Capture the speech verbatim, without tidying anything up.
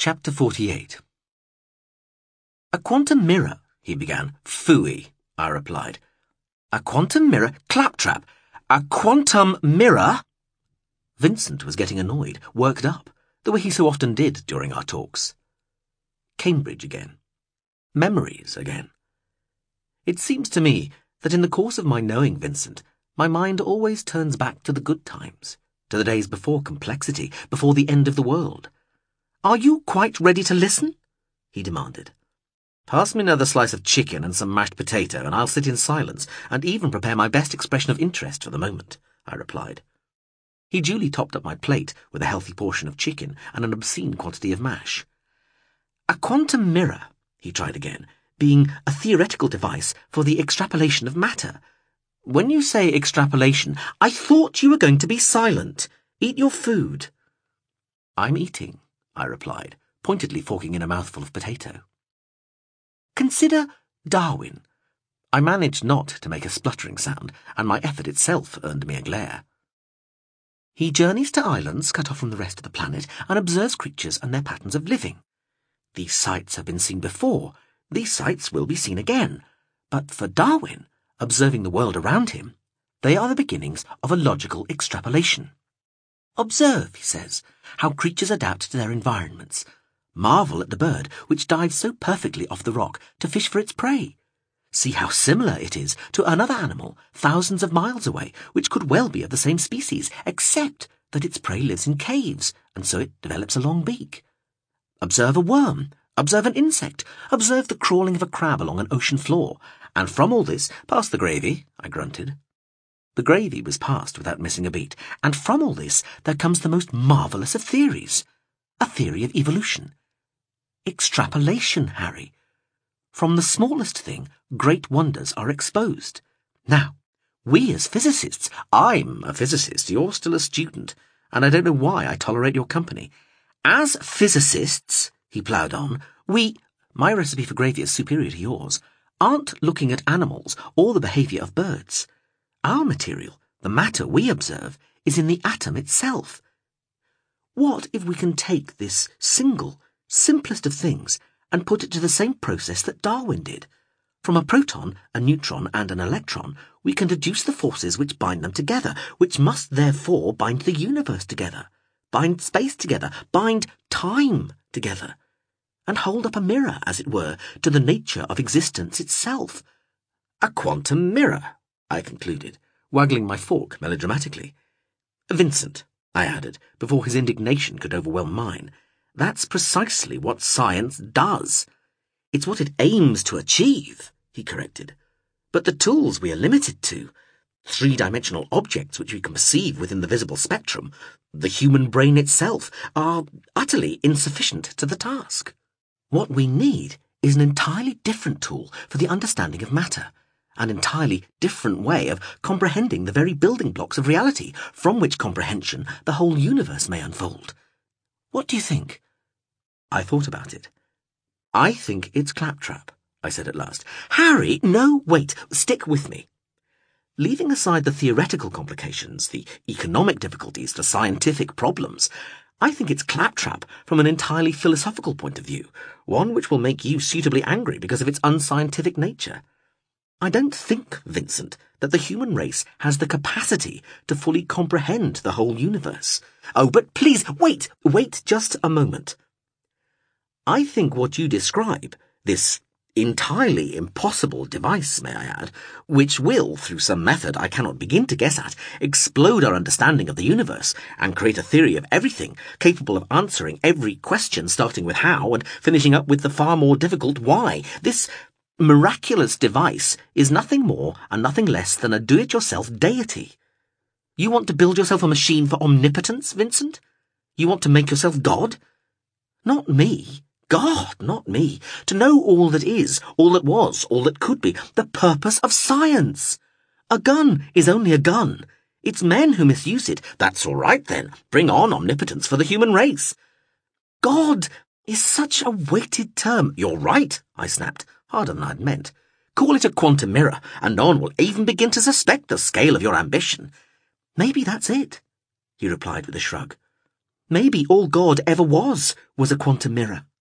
Chapter forty-eight. A quantum mirror, he began. Phooey, I replied. A quantum mirror? Claptrap! A quantum mirror? Vincent was getting annoyed, worked up, the way he so often did during our talks. Cambridge again. Memories again. It seems to me that in the course of my knowing Vincent, my mind always turns back to the good times, to the days before complexity, before the end of the world. Are you quite ready to listen? He demanded. Pass me another slice of chicken and some mashed potato, and I'll sit in silence, and even prepare my best expression of interest for the moment, I replied. He duly topped up my plate with a healthy portion of chicken and an obscene quantity of mash. A quantum mirror, he tried again, being a theoretical device for the extrapolation of matter. When you say extrapolation, I thought you were going to be silent. Eat your food. I'm eating, I replied, pointedly forking in a mouthful of potato. Consider Darwin. I managed not to make a spluttering sound, and my effort itself earned me a glare. He journeys to islands cut off from the rest of the planet and observes creatures and their patterns of living. These sights have been seen before. These sights will be seen again. But for Darwin, observing the world around him, they are the beginnings of a logical extrapolation. Observe, he says, how creatures adapt to their environments. Marvel at the bird which dives so perfectly off the rock to fish for its prey. See how similar it is to another animal thousands of miles away, which could well be of the same species, except that its prey lives in caves, and so it develops a long beak. Observe a worm, observe an insect, observe the crawling of a crab along an ocean floor, and from all this, pass the gravy, I grunted. The gravy was passed without missing a beat, and from all this there comes the most marvellous of theories, a theory of evolution. Extrapolation, Harry. From the smallest thing, great wonders are exposed. Now, we as physicists, I'm a physicist, you're still a student, and I don't know why I tolerate your company. As physicists, he ploughed on, we, my recipe for gravy is superior to yours, aren't looking at animals or the behaviour of birds. Our material, the matter we observe, is in the atom itself. What if we can take this single, simplest of things and put it to the same process that Darwin did? From a proton, a neutron, and an electron, we can deduce the forces which bind them together, which must therefore bind the universe together, bind space together, bind time together, and hold up a mirror, as it were, to the nature of existence itself. A quantum mirror, I concluded, waggling my fork melodramatically. Vincent, I added, before his indignation could overwhelm mine, that's precisely what science does. It's what it aims to achieve, he corrected. But the tools we are limited to, three-dimensional objects which we can perceive within the visible spectrum, the human brain itself, are utterly insufficient to the task. What we need is an entirely different tool for the understanding of matter, an entirely different way of comprehending the very building blocks of reality, from which comprehension the whole universe may unfold. What do you think? I thought about it. I think it's claptrap, I said at last. Harry, no, wait, stick with me. Leaving aside the theoretical complications, the economic difficulties, the scientific problems, I think it's claptrap from an entirely philosophical point of view, one which will make you suitably angry because of its unscientific nature. I don't think, Vincent, that the human race has the capacity to fully comprehend the whole universe. Oh, but please, wait, wait just a moment. I think what you describe, this entirely impossible device, may I add, which will, through some method I cannot begin to guess at, explode our understanding of the universe and create a theory of everything, capable of answering every question starting with how and finishing up with the far more difficult why. This miraculous device is nothing more and nothing less than a do-it-yourself deity. You want to build yourself a machine for omnipotence, Vincent? You want to make yourself God? Not me. God, not me. To know all that is, all that was, all that could be, the purpose of science. A gun is only a gun. It's men who misuse it. That's all right, then. Bring on omnipotence for the human race. God is such a weighted term. You're right, I snapped, harder than I'd meant. Call it a quantum mirror, and no one will even begin to suspect the scale of your ambition. Maybe that's it, he replied with a shrug. Maybe all God ever was was a quantum mirror.